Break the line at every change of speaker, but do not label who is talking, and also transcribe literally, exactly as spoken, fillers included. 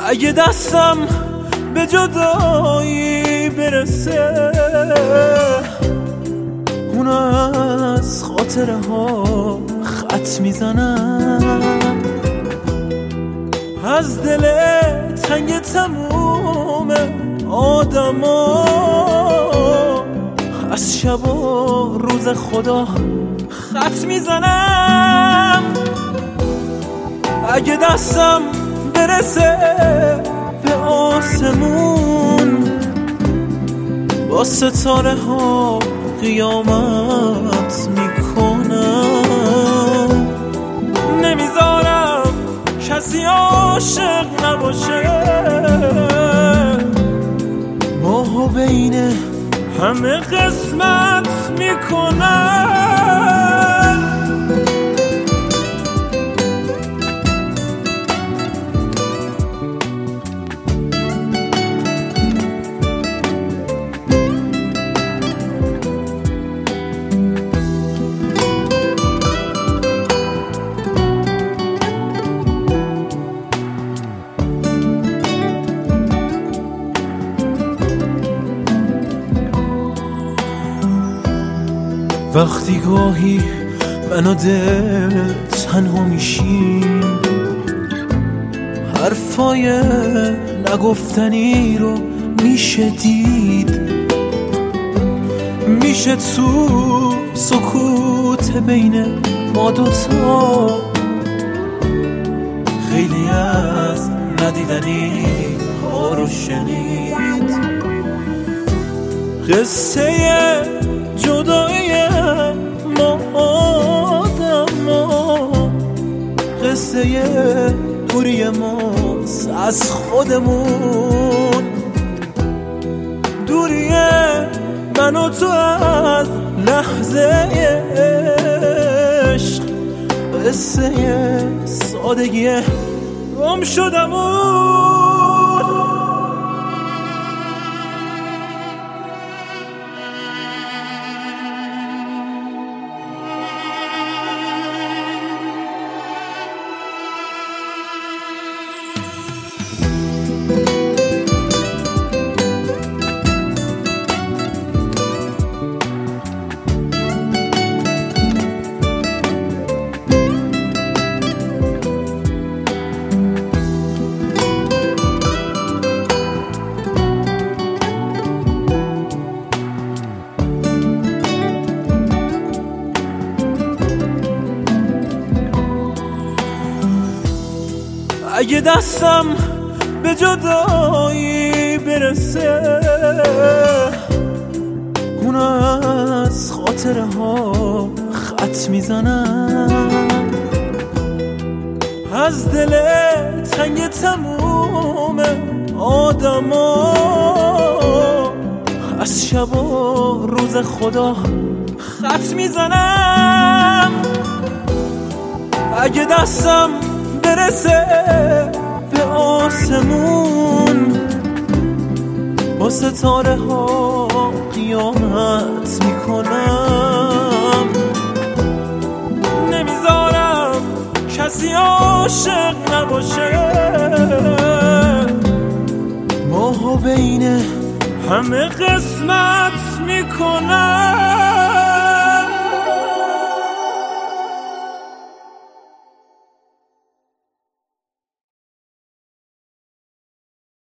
اگه دستم به جدایی برسه اون از خاطره ها خط میزنم، از دل تنگ تموم آدم ها، از شب و روز خدا خط میزنم. اگه دستم برسه به آسمون با ستاره ها قیامت میکنم، نمیذارم کسی عاشق نباشه، ماهو بین همه قسمت میکنم. وقتی گاهی من و دل تنها میشیم، حرفای نگفتنی رو میشه دید، میشه تو سکوت بین ما دوتا خیلی از ندیدنی ها رو شنید. قصه جدایی ما آدم ها، قصه دوری ماست از خودمون، دوری من و تو از لحظه عشق، قصه سادگی گم شدمون. اگه دستم به جدایی برسه اون از خاطره ها خط میزنم، از دل تنگ تموم آدم ها، از شب و روز خدا خط میزنم. اگه دستم برسه به آسمون با ستاره ها قیامت میکنم، نمیذارم کسی عاشق نباشه، ماهو بین همه قسمت میکنم.